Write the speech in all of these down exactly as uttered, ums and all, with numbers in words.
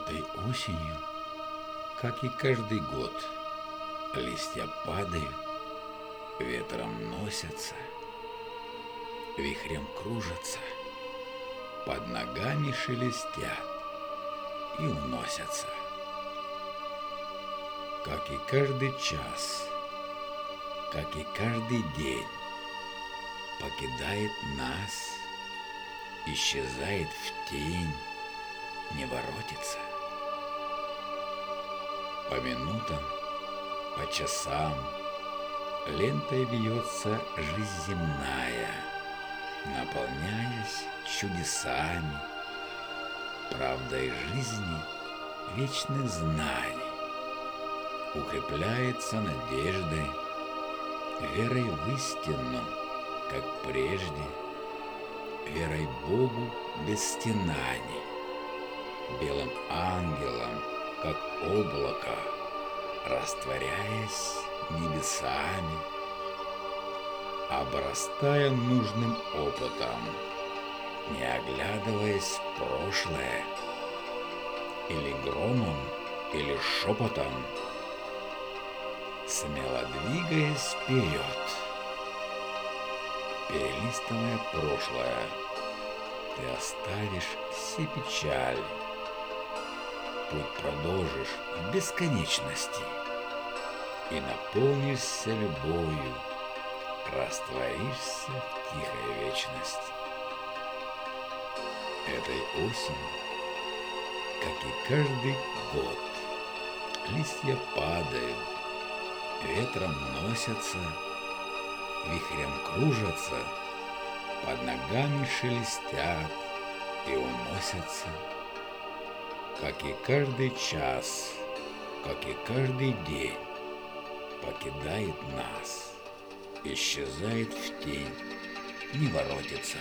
Этой осенью, как и каждый год, листья падают, ветром носятся, вихрем кружатся, под ногами шелестят и уносятся. Как и каждый час, как и каждый день, покидает нас, исчезает в тень, не воротится. По минутам, по часам лентой вьется жизнь земная, наполняясь чудесами, правдой жизни, вечных знаний. Укрепляется надеждой, верой в истину, как прежде, верой Богу без стенаний, белым ангелом, как облако, растворяясь небесами, обрастая нужным опытом, не оглядываясь в прошлое, или громом, или шепотом, смело двигаясь вперед, перелистывая прошлое, ты оставишь все печали, путь продолжишь в бесконечности и наполнишься любовью, растворишься в тихой вечности. Этой осенью, как и каждый год, листья падают, ветром носятся, вихрем кружатся, под ногами шелестят и уносятся. Как и каждый час, как и каждый день, покидает нас, исчезает в тень, не воротится.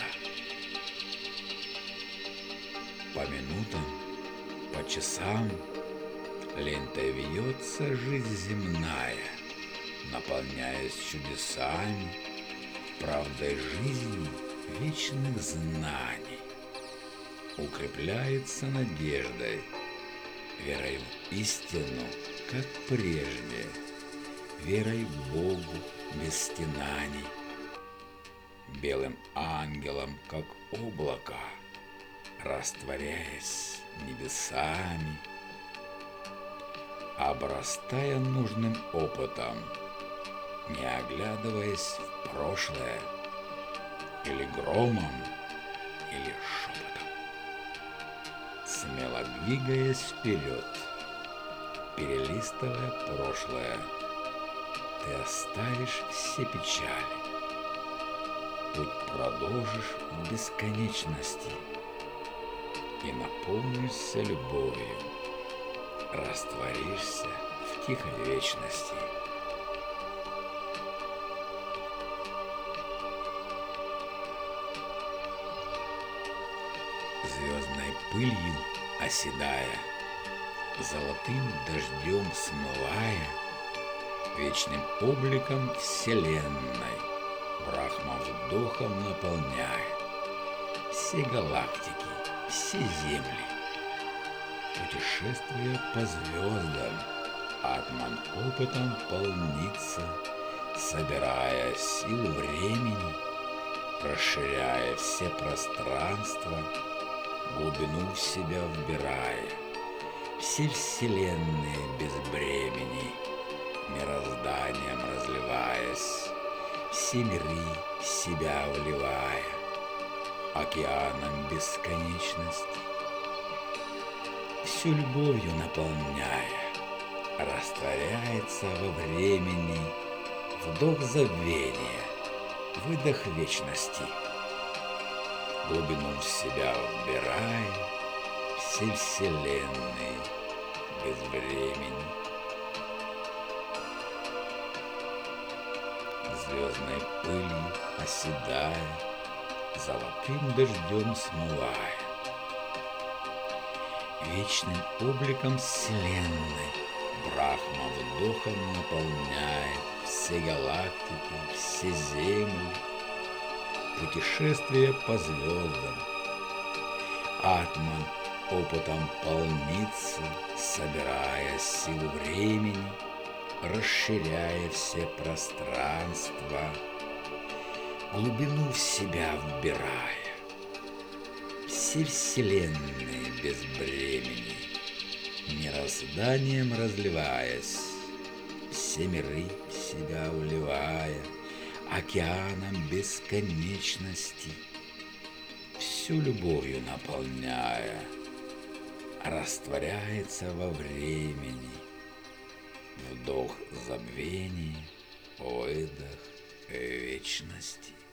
По минутам, по часам лентой вьется жизнь земная, наполняясь чудесами, правдой жизни, вечных знаний. Укрепляется надеждой, верой в истину, как прежде, верой в Богу без стенаний, белым ангелом, как облако, растворяясь небесами, обрастая нужным опытом, не оглядываясь в прошлое, или громом, или шепотом, смело двигаясь вперед, перелистывая прошлое, ты оставишь все печали, путь продолжишь в бесконечности и наполнишься любовью, растворишься в тихой вечности. Звездной пылью оседая, золотым дождем смывая, вечным обликом вселенной, Брахма вдохом наполняет все галактики, все земли. Путешествуя по звездам, Атман опытом полнится, собирая силу времени, расширяя все пространства, глубину в себя вбирая, все вселенные без бремени, мирозданием разливаясь, все миры в себя вливая, океаном бесконечности, всю любовью наполняя, растворяется во времени, вдох забвения, выдох вечности, глубину в себя вбирая, все вселенные без времени. Звездной пылью оседая, золотым дождем смывая, вечным обликом вселенной, Брахма вдохом наполняет все галактики, все земли, путешествие по звездам, Атман опытом полнится, собирая силу времени, расширяя все пространства, глубину в себя вбирая, все вселенные без бремени, мирозданием разливаясь, все миры в себя вливая, океаном бесконечности, всю любовью наполняя, растворяется во времени, вдох забвения, выдох вечности.